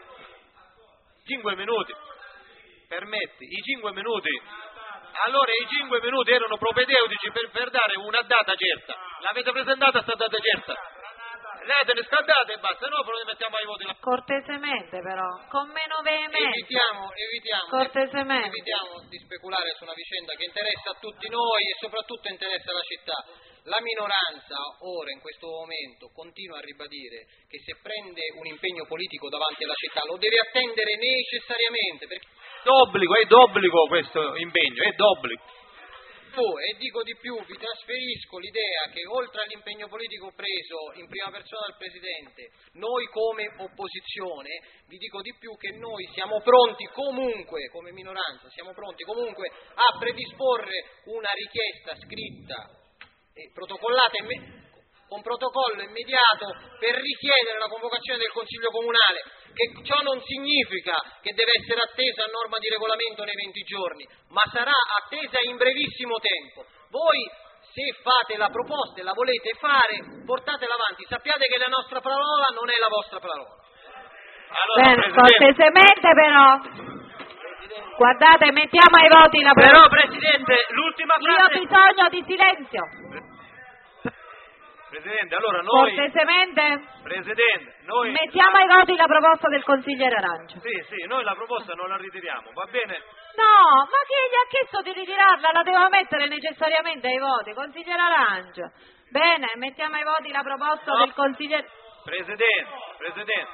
5 minuti. Permetti, i 5 minuti. Allora i 5 minuti erano propedeutici per dare una data certa. L'avete presentata sta data certa? Lei ne scaldate e basta, no? Poi mettiamo ai voti. Cortesemente però, con meno veemenza. Evitiamo di speculare su una vicenda che interessa a tutti noi e soprattutto interessa la città. La minoranza ora, in questo momento, continua a ribadire che se prende un impegno politico davanti alla città lo deve attendere necessariamente, perché è d'obbligo questo impegno, è d'obbligo. E dico di più, vi trasferisco l'idea che oltre all'impegno politico preso in prima persona dal Presidente, noi come opposizione, vi dico di più che noi siamo pronti comunque, come minoranza, siamo pronti comunque a predisporre una richiesta scritta e protocollata con protocollo immediato per richiedere la convocazione del Consiglio Comunale, che ciò non significa che deve essere attesa a norma di regolamento nei 20 giorni, ma sarà attesa in brevissimo tempo. Voi, se fate la proposta e la volete fare, portatela avanti, sappiate che la nostra parola non è la vostra parola. Allora, bene, cortesemente però, guardate, mettiamo ai voti la però Presidente, l'ultima frase. Io ho bisogno di silenzio. Presidente, allora noi... Cortesemente? Presidente, noi... Mettiamo ai voti la proposta del consigliere Arangio. Sì, noi la proposta non la ritiriamo, va bene? No, ma chi gli ha chiesto di ritirarla? La devo mettere necessariamente ai voti, consigliere Arangio. Bene, mettiamo ai voti la proposta del consigliere... Presidente.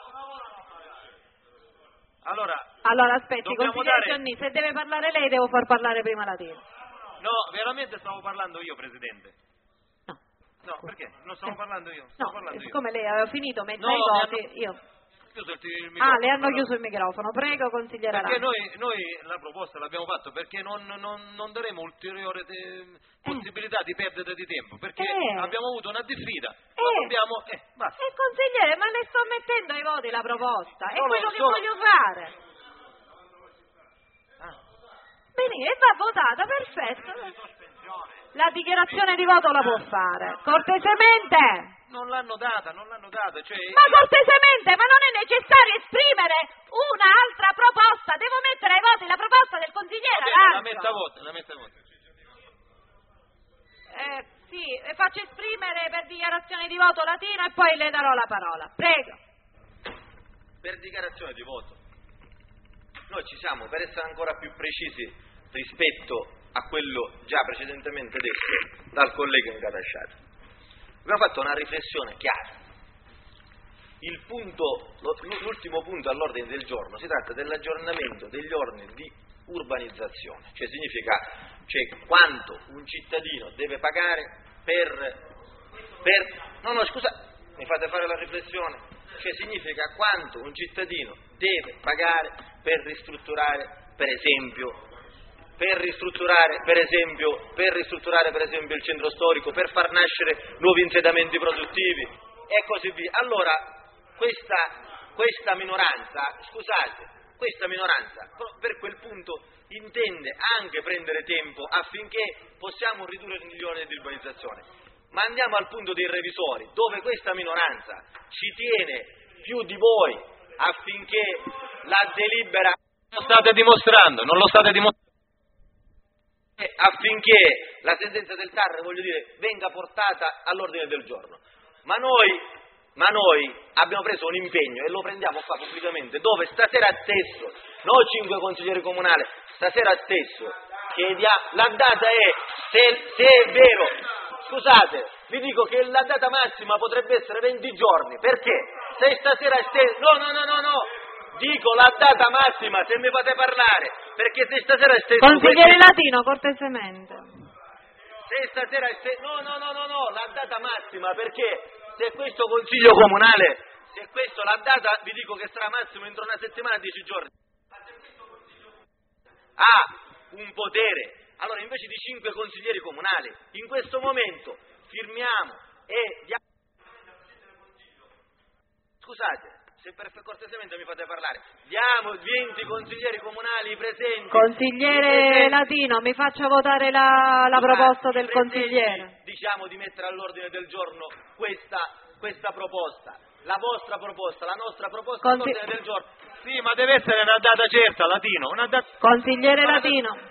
Allora aspetti, dobbiamo consigliere dare... Gianni, se deve parlare lei devo far parlare prima Latino. No, veramente stavo parlando io, Presidente. No, perché? Non stavo parlando io. Siccome lei aveva finito mentre i voti, io... le hanno chiuso il microfono. Prego, consigliere Perché Lanzi. noi la proposta l'abbiamo fatto perché non daremo ulteriore possibilità di perdita di tempo, perché abbiamo avuto una diffida. Basta. Consigliere, ma le sto mettendo ai voti la proposta, è quello che voglio fare. Benissimo, e va votata, perfetto. La dichiarazione di voto la può fare. Cortesemente. Non l'hanno data, Ma cortesemente, ma non è necessario esprimere un'altra proposta, devo mettere ai voti la proposta del consigliere Lanzi. La metta a voto. Sì, faccio esprimere per dichiarazione di voto Latino e poi le darò la parola. Prego. Per dichiarazione di voto. Noi ci siamo, per essere ancora più precisi rispetto a quello già precedentemente detto dal collega Incatasciato. Abbiamo fatto una riflessione chiara. L'ultimo punto all'ordine del giorno si tratta dell'aggiornamento degli ordini di urbanizzazione, cioè significa quanto un cittadino deve pagare mi fate fare la riflessione, cioè significa quanto un cittadino deve pagare per ristrutturare per esempio il centro storico, per far nascere nuovi insediamenti produttivi e così via. Allora questa minoranza per quel punto intende anche prendere tempo affinché possiamo ridurre il milione di urbanizzazione. Ma andiamo al punto dei revisori, dove questa minoranza ci tiene più di voi affinché la delibera non lo state dimostrando. Affinché la sentenza del TAR, venga portata all'ordine del giorno. Ma noi abbiamo preso un impegno e lo prendiamo qua pubblicamente, dove stasera stesso, noi 5 consiglieri comunali, stasera stesso chiediamo, la data è, se è vero, scusate, vi dico che la data massima potrebbe essere 20 giorni, perché se stasera stesso, no, dico la data massima, se mi fate parlare, perché se stasera stesso... Consigliere Latino, cortesemente. Se stasera stesso... No, la data massima, perché se questo consiglio comunale, la data, vi dico che sarà massimo entro una settimana, 10 giorni, ha un potere. Allora, invece di 5 consiglieri comunali, in questo momento firmiamo e diamo... Scusate, se per cortesemente mi fate parlare, diamo 20 consiglieri comunali presenti. Consigliere Latino, mi faccia votare la proposta del consigliere. Diciamo di mettere all'ordine del giorno questa proposta, la vostra proposta, la nostra proposta all'ordine del giorno. Sì, ma deve essere una data certa, Latino. Consigliere Latino.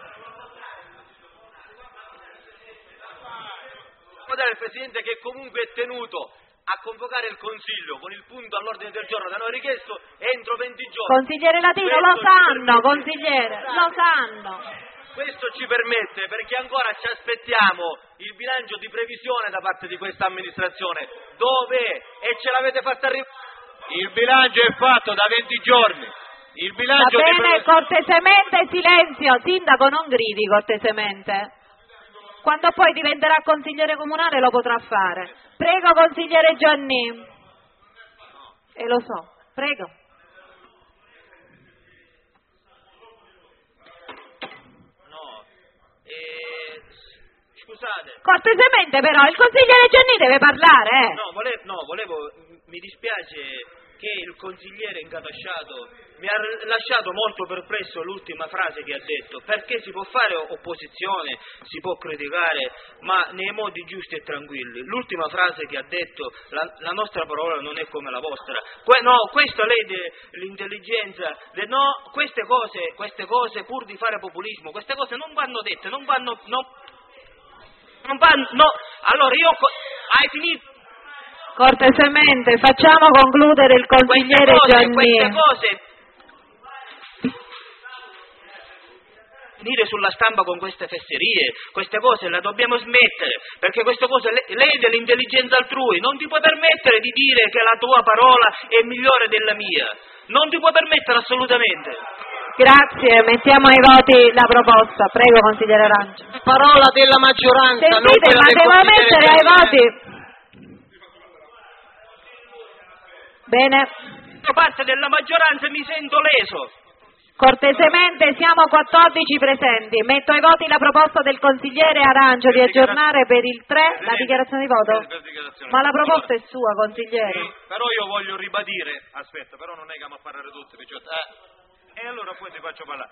Il Presidente che comunque è tenuto a convocare il Consiglio con il punto all'ordine del giorno da noi richiesto entro 20 giorni. Consigliere Latino, lo sanno, consigliere, lo sanno. Questo ci permette, perché ancora ci aspettiamo il bilancio di previsione da parte di questa amministrazione. Dov'è? E ce l'avete fatta arrivare? Il bilancio è fatto da 20 giorni. Il bilancio Va bene, cortesemente silenzio. Sindaco, non gridi, cortesemente. Quando poi diventerà consigliere comunale lo potrà fare. Prego, consigliere Gianni. E lo so, prego. Scusate. Cortesemente però, il consigliere Gianni deve parlare. Mi dispiace che il consigliere Incatasciato mi ha lasciato molto perplesso l'ultima frase che ha detto, perché si può fare opposizione, si può criticare, ma nei modi giusti e tranquilli. L'ultima frase che ha detto, la nostra parola non è come la vostra. Questo lei l'intelligenza, queste cose pur di fare populismo, queste cose non vanno dette, non vanno. Allora hai finito? Cortesemente, facciamo concludere il consigliere Gianni. Queste cose... venire sulla stampa con queste fesserie, queste cose le dobbiamo smettere, perché queste cose lede l'intelligenza altrui, non ti puoi permettere di dire che la tua parola è migliore della mia, non ti puoi permettere assolutamente. Grazie, mettiamo ai voti la proposta, prego consigliere Arancio. Parola della maggioranza, non Sentite, quella ma del devo consigliere mettere ai voti. Bene, Da parte della maggioranza mi sento leso. cortesemente siamo 14 presenti, metto ai voti la proposta del consigliere Arancio di aggiornare per il 3 la dichiarazione di voto. Per dichiarazione. Ma la proposta è sua, consigliere. Sì, però io voglio ribadire, aspetta, però non è che mi a parlare tutti, e allora poi ti faccio parlare.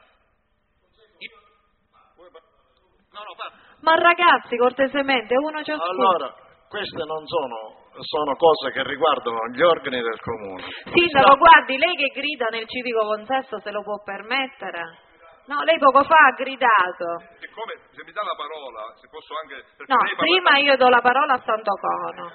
No, parla. Ma ragazzi, cortesemente, uno ciascuno. Allora, queste non sono cose che riguardano gli organi del comune. Sindaco, guardi, lei che grida nel civico consesso se lo può permettere? No, lei poco fa ha gridato. Siccome se mi dà la parola, se posso anche... No, prima io do la parola a Santocono.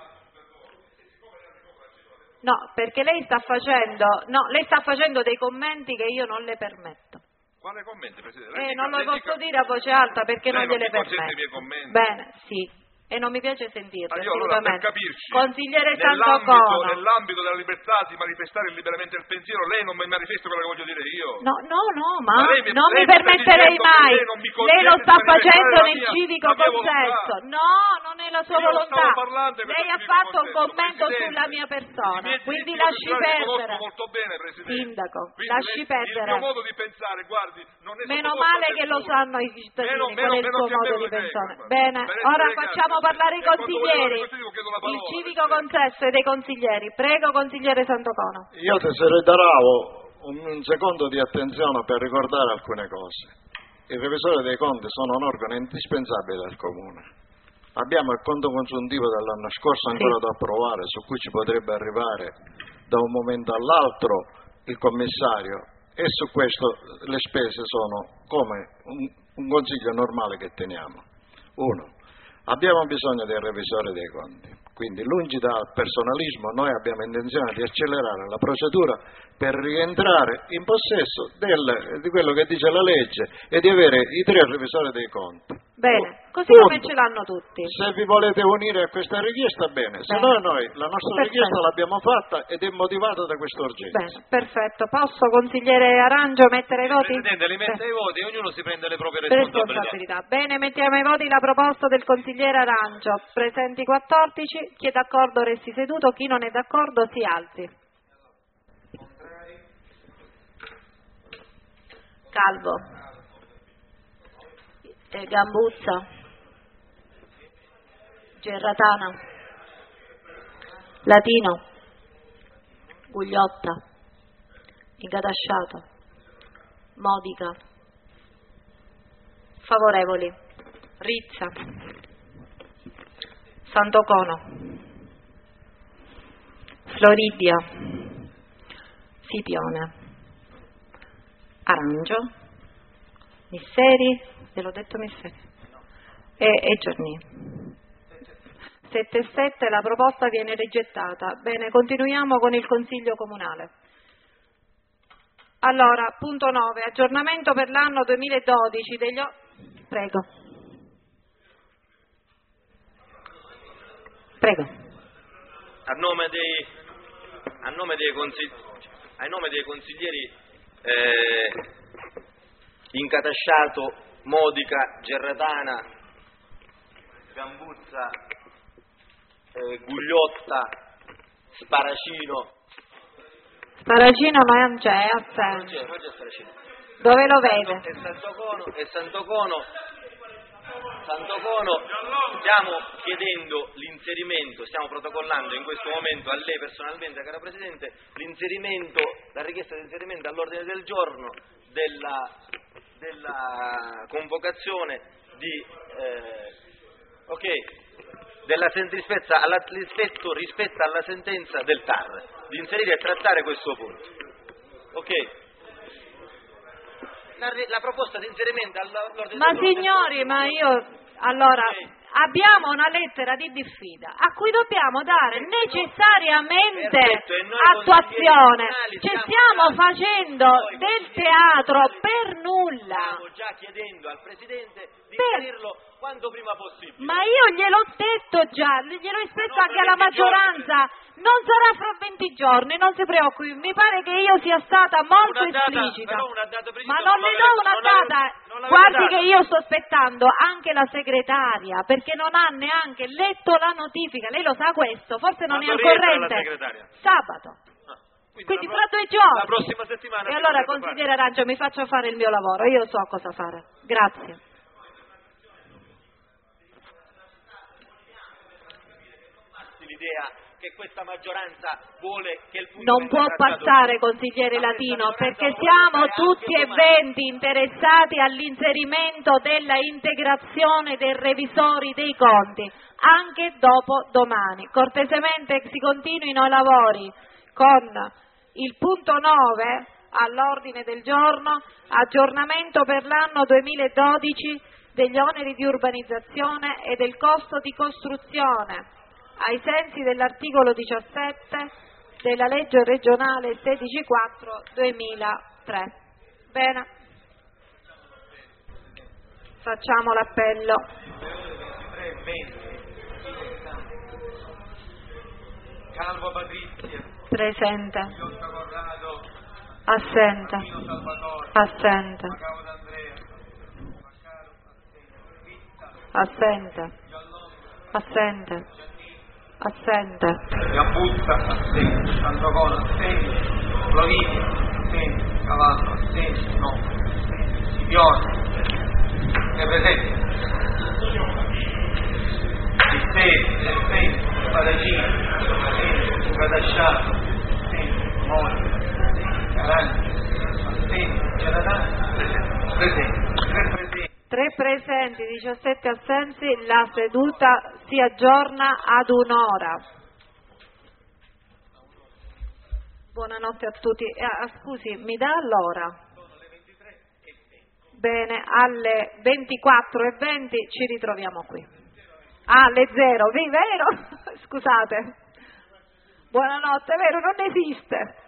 No, perché lei sta facendo dei commenti che io non le permetto. Quale commenti, Presidente? Non lo posso dire a voce alta perché non gliele permetto. Consente i miei commenti? Bene, sì. E non mi piace sentirlo, Io allora, per assolutamente. capirci, Consigliere Santocono. nell'ambito della libertà di manifestare liberamente il pensiero, lei non mi manifesta quello che voglio dire io. No, ma lei non mi permetterei mai. Lei lo sta facendo nel civico consesso. No, non è la sua volontà. Lei ha fatto un commento sulla mia persona, quindi lasci perdere. Molto bene, Presidente. Sindaco, Quindi lasci perdere. Il mio modo di pensare, guardi, non è Meno male che lo sanno i cittadini, qual è il suo modo di pensare. Bene, ora facciamo parlare i consiglieri, il civico consesso e dei consiglieri. Prego, consigliere Santocono. Io desideravo un secondo di attenzione per ricordare alcune cose. Il revisore dei conti sono un organo indispensabile del comune. Abbiamo il conto consuntivo dell'anno scorso ancora da approvare, su cui ci potrebbe arrivare da un momento all'altro il commissario, e su questo le spese sono come un consiglio normale che teniamo. Uno, abbiamo bisogno del revisore dei conti, quindi lungi dal personalismo noi abbiamo intenzione di accelerare la procedura per rientrare in possesso di quello che dice la legge e di avere i 3 revisori dei conti. Bene, così come ce l'hanno tutti. Se vi volete unire a questa richiesta, bene, se no noi la nostra richiesta l'abbiamo fatta ed è motivata da questa urgenza. Bene, perfetto. Posso, consigliere Arancio, mettere i voti? Presidente, li mette ai voti e ognuno si prende le proprie responsabilità. Bene, mettiamo ai voti la proposta del consigliere Arancio. Presenti 14, chi è d'accordo resti seduto, chi non è d'accordo si alzi. Calvo, Gambuzza, Gerratana, Latino, Gugliotta, Ingadasciato, Modica. Favorevoli: Rizza, Santocono, Floridia, Scipione, Arancio, Misseri, ve l'ho detto Misseri, e Giorni. 7-7, la proposta viene rigettata. Bene, continuiamo con il Consiglio Comunale. Allora, punto 9, aggiornamento per l'anno 2012 degli... Prego. A nome dei consiglieri Incatasciato, Modica, Gerratana, Gambuzza, Gugliotta, Sparacino. Sparacino non c'è, è assente. Non c'è Sparacino. Dove lo vede? E Santocono, stiamo chiedendo l'inserimento, stiamo protocollando in questo momento a lei personalmente, cara Presidente, la richiesta di inserimento all'ordine del giorno della convocazione rispetto alla sentenza del TAR, di inserire e trattare questo punto. Ok? La proposta di inserimento all'ordine del giorno. Ma signori, ma io... Allora, abbiamo una lettera di diffida a cui dobbiamo dare necessariamente attuazione. Ci stiamo facendo del teatro per nulla. Stiamo già chiedendo al Presidente di chiarirlo quanto prima possibile. Ma io gliel'ho detto già, gliel'ho espresso anche alla maggioranza. Non sarà fra 20 giorni, non si preoccupi, mi pare che io sia stata molto esplicita, ma non le do una data, guardi che io sto aspettando anche la segretaria, perché non ha neanche letto la notifica, lei lo sa questo, forse non è al corrente, sabato, quindi fra 2 giorni, la prossima settimana. E allora consigliere Arancio mi faccia fare il mio lavoro, io so cosa fare, grazie. L'idea che questa maggioranza vuole che il punto non può passare, consigliere Latino, perché siamo tutti e 20 interessati all'inserimento della integrazione dei revisori dei conti, anche dopo domani. Cortesemente si continuino i lavori con il punto 9 all'ordine del giorno, aggiornamento per l'anno 2012 degli oneri di urbanizzazione e del costo di costruzione, ai sensi dell'articolo 17 della legge regionale 16/4/2003. Bene, facciamo l'appello. Calvo Patrizia. Presente. Iotta Corrado. Assente. Pino Salvatore. Assente. Macao d'Andrea. Maccaro. Assente. Assente. Assente. Gambuzza. Assente. Sant'Ocono. Assente. Floridio. Assente. Cavallo. Assente. No. Assente. Scipione. È presente. Assente. Assente. Paragini. Assente. Cadasciato. Assente. Mori. Caranci. Assente. Ciaratà. Presente. 3 presenti, 17 assensi, la seduta si aggiorna ad un'ora. Buonanotte a tutti. Scusi, mi dà l'ora? Bene, alle 24:20 ci ritroviamo qui. Alle 0, vero? Scusate. Buonanotte, vero? Non esiste.